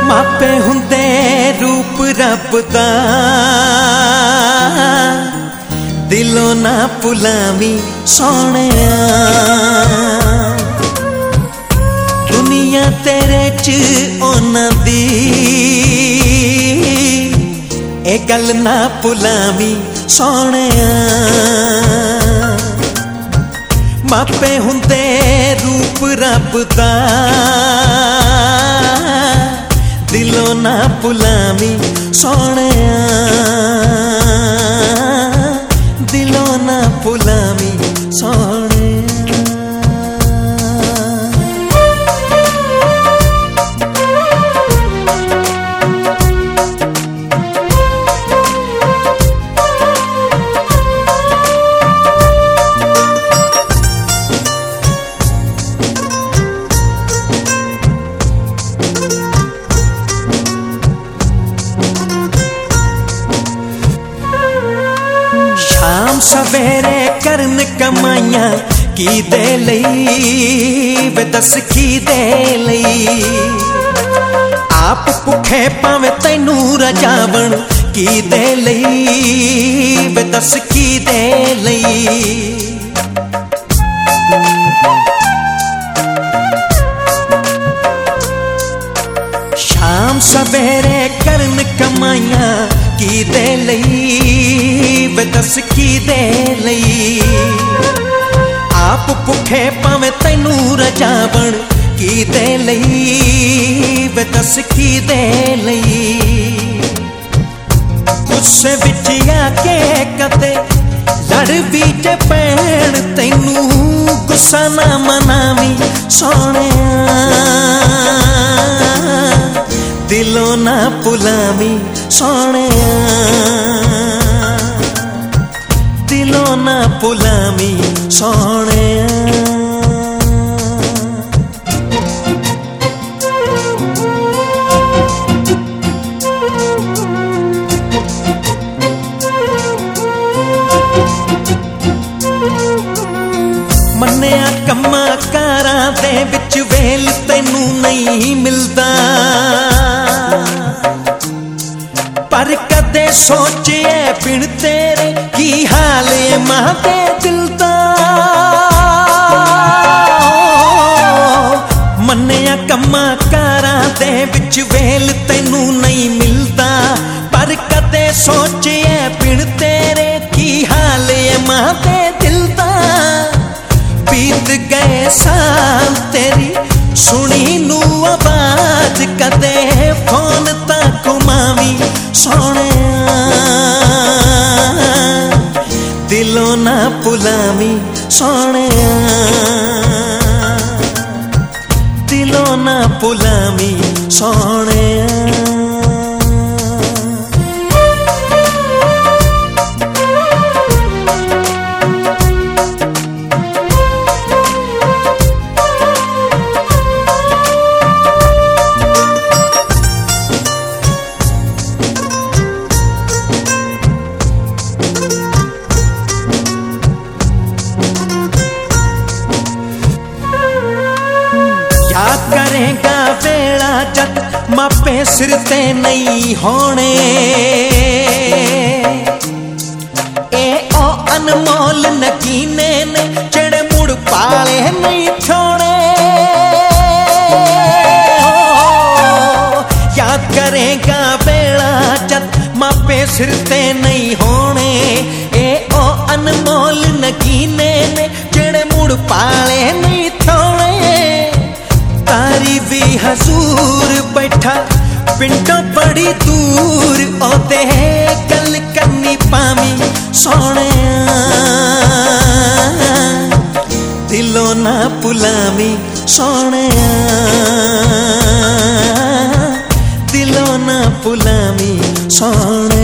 मापे हुंदे रूप रब दा दिलों ना भुलावी सोहणिया। दुनिया तेरे च उन्हां दी ए गल ना भुलावी सोहणिया। मापे हुंदे रूप रब दा दिलों ना भुलावी सोहणिया। दिलों ना भुलावी सोहणिया। शाम सवेरे करन कमाइयां की दे लई वे दस की दे लई। आप भुखे भावें तैनू रजावण की दे लई वे दस की दे लई। शाम सवेरे करन कमाइयां की दे लई वे दस की दे लई। आप भुखे भावें तैनू रजावण की दे लई वे दस की दे लई। गुस्से विच आके कदे लड़ भी जे पैण तैनू गुस्सा ना मनावी सोहणिया। दिलों ना भुलावी सोहणिया। दिलों ना भुलावी सोहणिया। मन्निया कम्मा कारां दे विच वेल तैनू नहीं मिलदा। पर कदे सोचिए बिन तेरे की हाल है मां दे दिल दा। मन्निया कम्मा कारां दे विच वेल तैनू नहीं मिलदा। पर कदे सोचिए बिन तेरे की हाल है मां दे दिल दा। बीत गए साल तेरी सुनी नू आवाज कदे फोन तक घुमावी सोहणिया। दिलों ना भुलावी सोहणिया। दिलों ना भुलावी सोहणिया। याद करेगा वेला जद मापे सिर ते नहीं होने। ए ओ अनमोल नगीने ने जेड़े मुड़ पाले नहीं छोड़े। याद करेगा वेला जद मापे सिर ते नहीं होने। ए ओ अनमोल नगीने ने जेड़े मुड़ पाले नहीं छोड़े। तारी भी हजूर बैठा पिंडों बड़ी दूर ओदे गल करनी पावी सोहणिया। दिलों ना भुलावी सोहणिया। दिलों ना भुलावी सोहणिया।